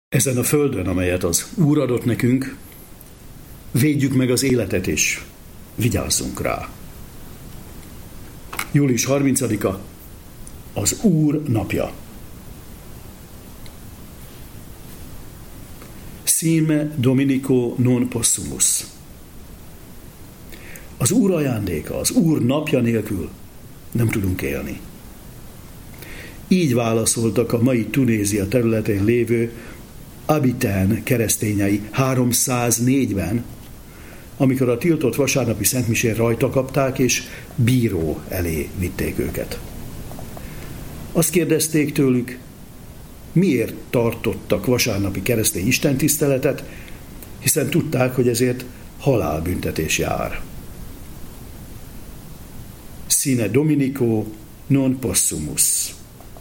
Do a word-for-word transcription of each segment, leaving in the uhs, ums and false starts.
Ezen a földön, amelyet az Úr adott nekünk, védjük meg az életet is, vigyázzunk rá. július harmincadika az Úr napja. Sine Dominico non possumus. Az Úr ajándéka, az Úr napja nélkül nem tudunk élni. Így válaszoltak a mai Tunézia területén lévő Abitán keresztényei háromszáznégyben, amikor a tiltott vasárnapi szentmisén rajta kapták, és bíró elé vitték őket. Azt kérdezték tőlük, miért tartottak vasárnapi keresztény istentiszteletet, hiszen tudták, hogy ezért halálbüntetés jár. Sine Dominico non possumus.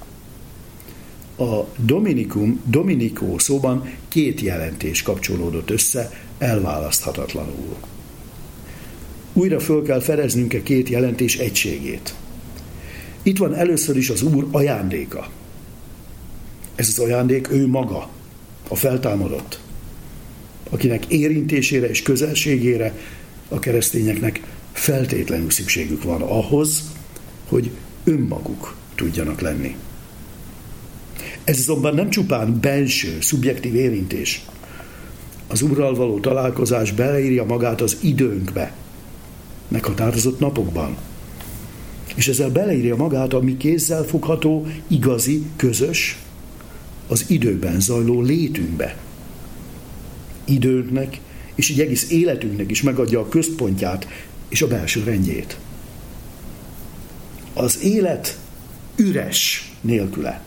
A Dominikum, Dominico szóban két jelentés kapcsolódott össze elválaszthatatlanul. Újra föl kell fedeznünk a két jelentés egységét. Itt van először is az Úr ajándéka. Ez az ajándék ő maga, a feltámadott, akinek érintésére és közelségére a keresztényeknek feltétlenül szükségük van ahhoz, hogy önmaguk tudjanak lenni. Ez azonban nem csupán benső, szubjektív érintés. Az Úrral való találkozás beleírja magát az időnkbe, meghatározott napokban. És ezzel beleírja magát a mi kézzel fogható, igazi, közös, az időben zajló létünkbe. Időnknek és így egész életünknek is megadja a központját és a belső rendjét. Az élet üres nélküle.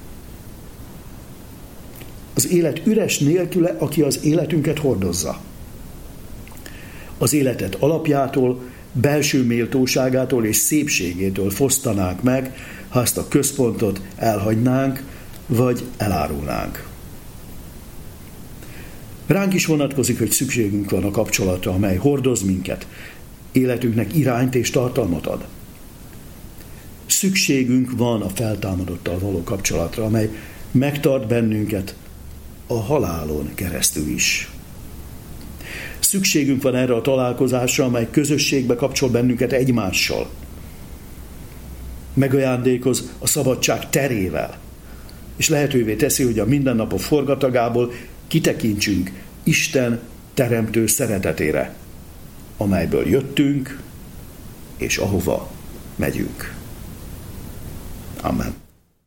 Az élet üres nélküle, aki az életünket hordozza. Az életet alapjától, belső méltóságától és szépségétől fosztanánk meg, ha ezt a központot elhagynánk, vagy elárulnánk. Ránk is vonatkozik, hogy szükségünk van a kapcsolatra, amely hordoz minket, életünknek irányt és tartalmat ad. Szükségünk van a feltámadottal való kapcsolatra, amely megtart bennünket a halálon keresztül is. Szükségünk van erre a találkozásra, amely közösségbe kapcsol bennünket egymással. Megajándékoz a szabadság terével, és lehetővé teszi, hogy a mindennapok forgatagából kitekintsünk Isten teremtő szeretetére, amelyből jöttünk, és ahova megyünk. Amen.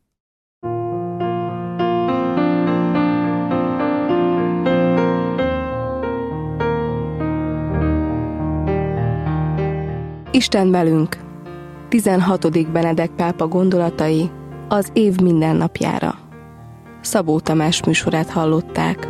Isten velünk. tizenhatodik Benedek pápa gondolatai az év mindennapjára. Szabó Tamás műsorát hallották.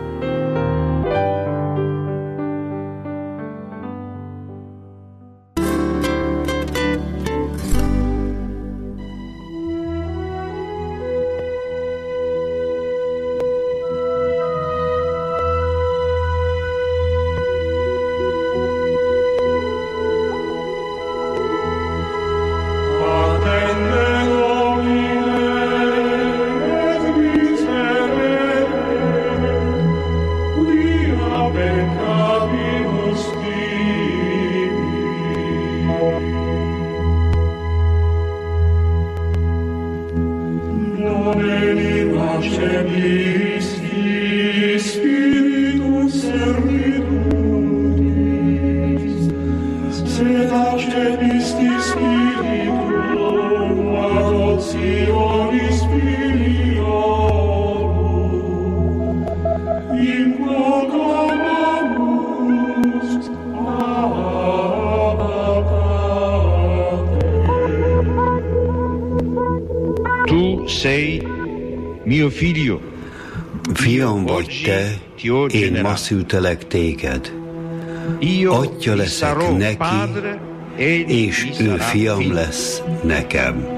Fiam vagy te, én ma szültelek téged. Atya leszek neki, és ő fiam lesz nekem.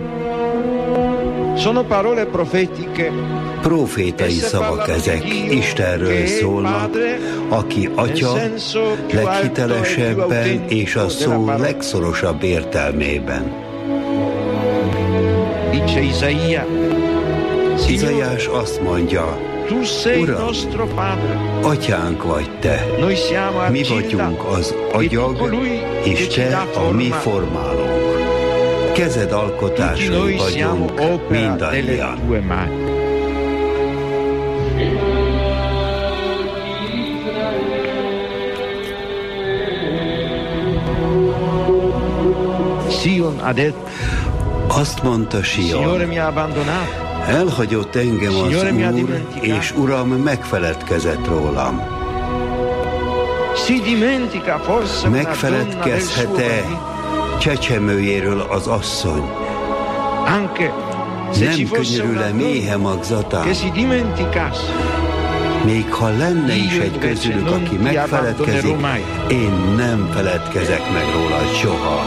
Profétai szavak ezek, Istenről szólnak, aki atya leghitelesebben és a szó legszorosabb értelmében. Izaiás azt mondja, Uram, atyánk vagy te, mi vagyunk az agyag, és te a mi formálónk. Kezed alkotásai vagyunk mindannyian. Azt mondta Sion, elhagyott engem az Úr, és Uram megfeledkezett rólam. Megfeledkezhet-e csecsemőjéről az asszony? Nem könyörül-e méhe magzatán? Még ha lenne is egy közülük, aki megfeledkezik, én nem feledkezek meg róla soha.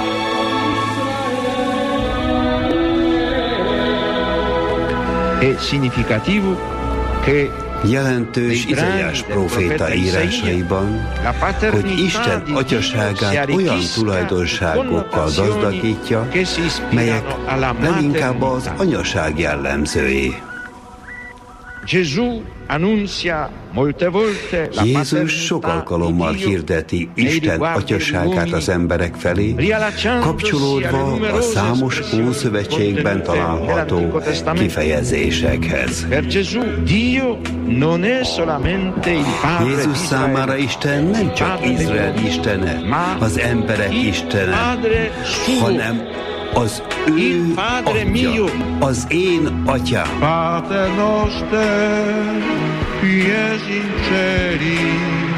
Jelentős Izaiás próféta írásaiban, hogy Isten atyaságát olyan tulajdonságokkal gazdagítja, melyek leginkább az anyaság jellemzői. Jézus sok alkalommal hirdeti Isten atyaságát az emberek felé, kapcsolódva a számos Ószövetségben található kifejezésekhez. Jézus számára Isten nem csak Izrael istene, az emberek istene, hanem az ő atya, az én atyám. Pater noster, qui es in celis,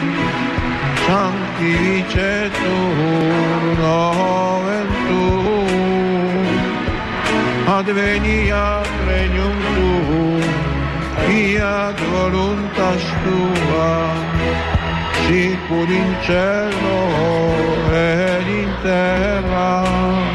sanctificetur nomen tuum, adveniat regnum tuum, fiat voluntas tua, sicur in cielo et in terra.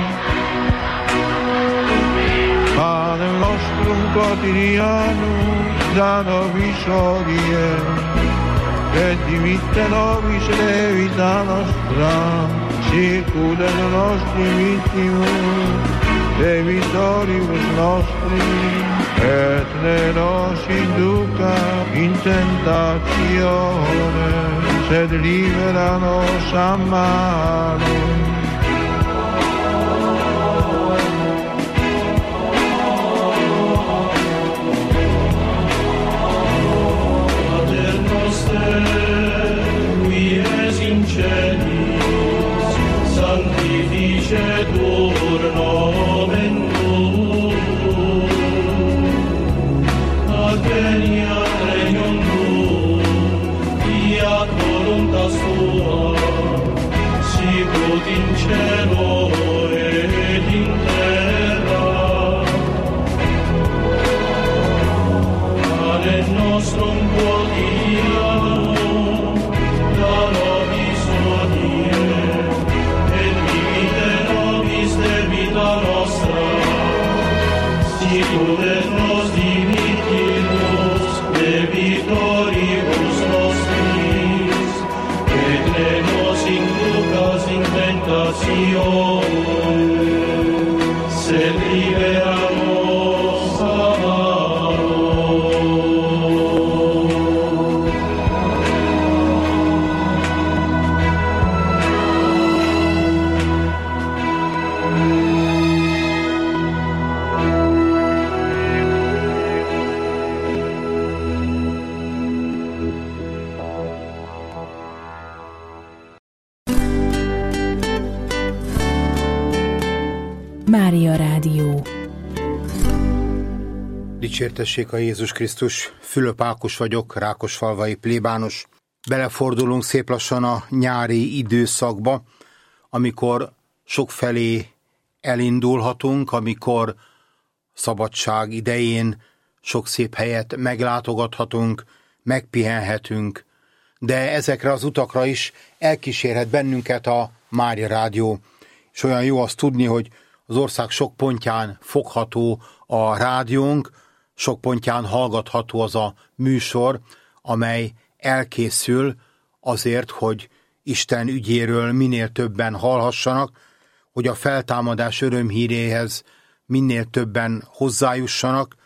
Panem nostrum quotidianum da nobis hodie, et dimitte nobis debita nostra, sicut et nostri vittimus debitoribus nostris, et ne nos induca in tentationem, sed libera nos a malo. Sanctificetur nomen tuum, adveniat regnum tuum, fiat voluntas tua, sicut in cielo et in terra. Panem nostrum quotidianum da nobis hodie, sicut et nos dimittimus debitoribus nostris, et ne nos inducas in tentationem, sed libera nos a malo. Mária Rádió. Dicsértessék a Jézus Krisztus, Fülöp Ákos vagyok, rákosfalvai plébános. Belefordulunk szép lassan a nyári időszakba, amikor sokfelé elindulhatunk, amikor szabadság idején sok szép helyet meglátogathatunk, megpihenhetünk, de ezekre az utakra is elkísérhet bennünket a Mária Rádió. És olyan jó azt tudni, hogy az ország sok pontján fogható a rádiónk, sok pontján hallgatható az a műsor, amely elkészül azért, hogy Isten ügyéről minél többen hallhassanak, hogy a feltámadás örömhíréhez minél többen hozzájussanak,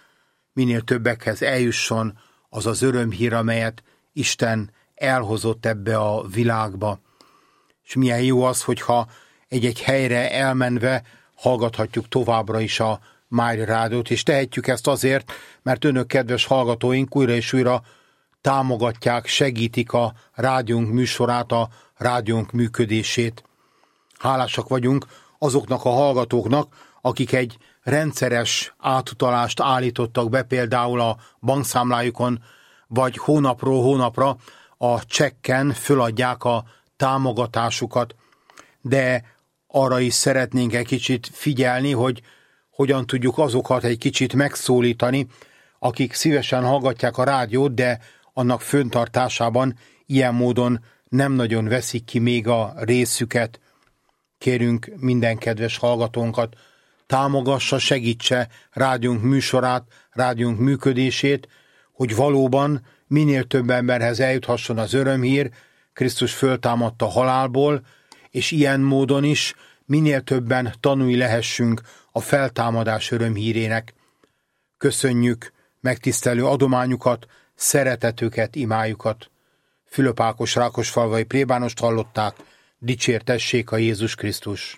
minél többekhez eljusson az az örömhír, amelyet Isten elhozott ebbe a világba. És milyen jó az, hogyha egy-egy helyre elmenve hallgathatjuk továbbra is a Mária Rádiót, és tehetjük ezt azért, mert önök, kedves hallgatóink, újra és újra támogatják, segítik a rádiónk műsorát, a rádiónk működését. Hálásak vagyunk azoknak a hallgatóknak, akik egy rendszeres átutalást állítottak be, például a bankszámlájukon, vagy hónapról hónapra a csekken föladják a támogatásukat. De arra is szeretnénk egy kicsit figyelni, hogy hogyan tudjuk azokat egy kicsit megszólítani, akik szívesen hallgatják a rádiót, de annak föntartásában ilyen módon nem nagyon veszik ki még a részüket. Kérünk minden kedves hallgatónkat, támogassa, segítse rádiónk műsorát, rádiónk működését, hogy valóban minél több emberhez eljuthasson az örömhír, Krisztus föltámadta halálból, és ilyen módon is minél többen tanulni lehessünk a feltámadás örömhírének. Köszönjük megtisztelő adományukat, szeretetüket, imájukat. Fülöp Ákos rákosfalvai plébánost hallották, dicsértessék a Jézus Krisztus!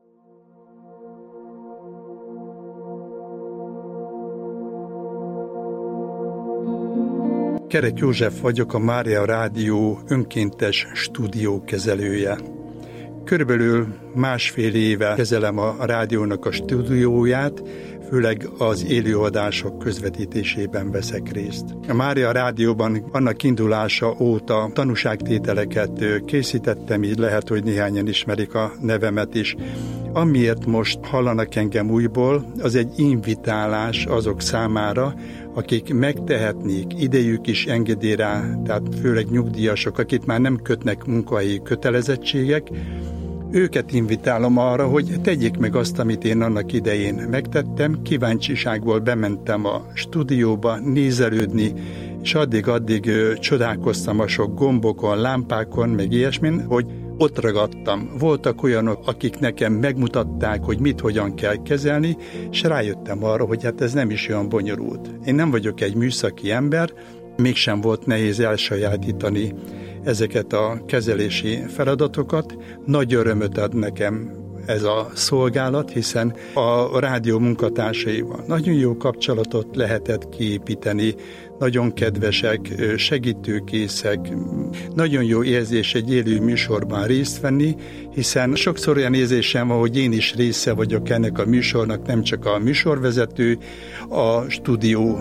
Kerek József vagyok, a Mária Rádió önkéntes stúdiókezelője. Körülbelül másfél éve kezelem a rádiónak a stúdióját, főleg az élőadások közvetítésében veszek részt. A Mária Rádióban annak indulása óta tanúságtételeket készítettem, így lehet, hogy néhányan ismerik a nevemet is. Amiért most hallanak engem újból, az egy invitálás azok számára, akik megtehetnék, idejük is engedi rá, tehát főleg nyugdíjasok, akik már nem kötnek munkahelyi kötelezettségek, őket invitálom arra, hogy tegyék meg azt, amit én annak idején megtettem. Kíváncsiságból bementem a stúdióba nézelődni, és addig-addig csodálkoztam a sok gombokon, lámpákon, meg ilyesmin, hogy ott ragadtam. Voltak olyanok, akik nekem megmutatták, hogy mit, hogyan kell kezelni, és rájöttem arra, hogy hát ez nem is olyan bonyolult. Én nem vagyok egy műszaki ember, mégsem volt nehéz elsajátítani ezeket a kezelési feladatokat. Nagy örömöt ad nekem ez a szolgálat, hiszen a rádió munkatársaival nagyon jó kapcsolatot lehetett kiépíteni, nagyon kedvesek, segítőkészek, nagyon jó érzés egy élő műsorban részt venni, hiszen sokszor olyan érzésem van, hogy én is része vagyok ennek a műsornak, nem csak a műsorvezető, a stúdió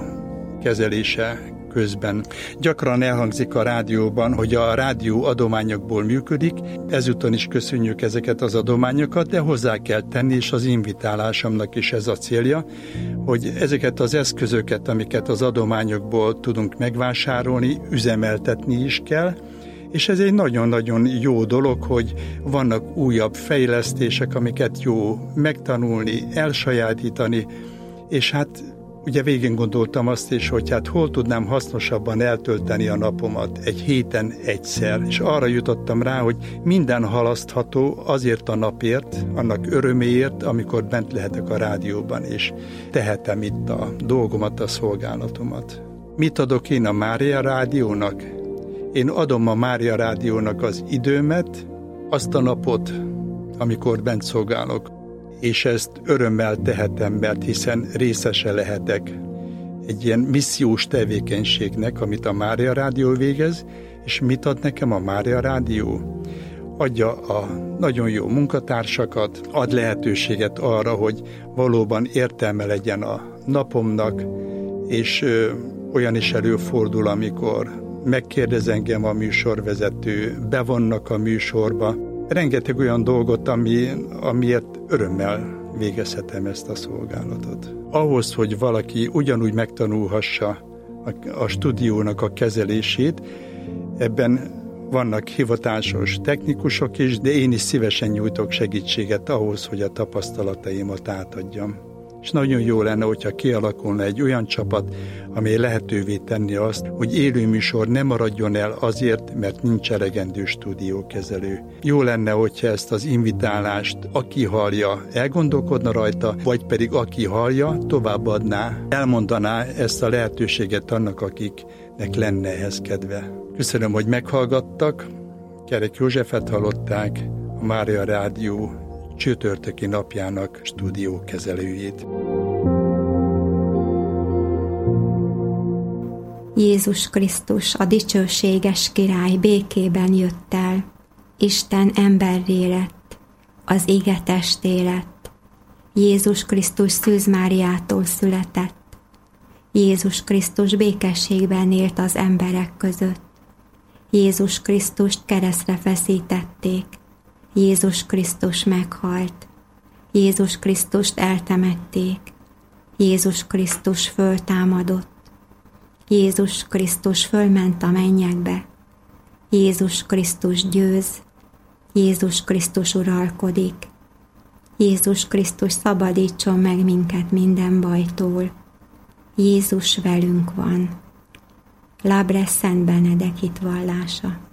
kezelése közben. Gyakran elhangzik a rádióban, hogy a rádió adományokból működik, ezúton is köszönjük ezeket az adományokat, de hozzá kell tenni, és az invitálásomnak is ez a célja, hogy ezeket az eszközöket, amiket az adományokból tudunk megvásárolni, üzemeltetni is kell, és ez egy nagyon-nagyon jó dolog, hogy vannak újabb fejlesztések, amiket jó megtanulni, elsajátítani, és hát ugye végén gondoltam azt is, hogy hát hol tudnám hasznosabban eltölteni a napomat egy héten egyszer, és arra jutottam rá, hogy minden halasztható azért a napért, annak öröméért, amikor bent lehetek a rádióban, és tehetem itt a dolgomat, a szolgálatomat. Mit adok én a Mária Rádiónak? Én adom a Mária Rádiónak az időmet, azt a napot, amikor bent szolgálok, és ezt örömmel tehetem, mert hiszen részese lehetek egy ilyen missziós tevékenységnek, amit a Mária Rádió végez, és mit ad nekem a Mária Rádió? Adja a nagyon jó munkatársakat, ad lehetőséget arra, hogy valóban értelme legyen a napomnak, és ö, olyan is előfordul, amikor megkérdez engem a műsorvezető, bevonnak a műsorba. Rengeteg olyan dolgot, ami, amiért örömmel végezhetem ezt a szolgálatot. Ahhoz, hogy valaki ugyanúgy megtanulhassa a, a stúdiónak a kezelését, ebben vannak hivatásos technikusok is, de én is szívesen nyújtok segítséget ahhoz, hogy a tapasztalataimat átadjam. és nagyon jó lenne, hogyha kialakulna egy olyan csapat, amely lehetővé tenni azt, hogy élőműsor ne maradjon el azért, mert nincs elegendő stúdiókezelő. Jó lenne, hogyha ezt az invitálást, aki hallja, elgondolkodna rajta, vagy pedig aki hallja, továbbadná, elmondaná ezt a lehetőséget annak, akiknek lenne ehhez kedve. Köszönöm, hogy meghallgattak. Kerek Józsefet hallották, a Mária Rádió csütörtöki napjának stúdiókezelőjét. Jézus Krisztus, a dicsőséges király békében jött el. Isten emberré lett, az ige testé lett. Jézus Krisztus Szűz Máriától született. Jézus Krisztus békességben élt az emberek között. Jézus Krisztust keresztre feszítették. Jézus Krisztus meghalt. Jézus Krisztust eltemették. Jézus Krisztus föltámadott. Jézus Krisztus fölment a mennyekbe. Jézus Krisztus győz. Jézus Krisztus uralkodik. Jézus Krisztus szabadítson meg minket minden bajtól. Jézus velünk van. Lábre Szent Benedek hitvallása.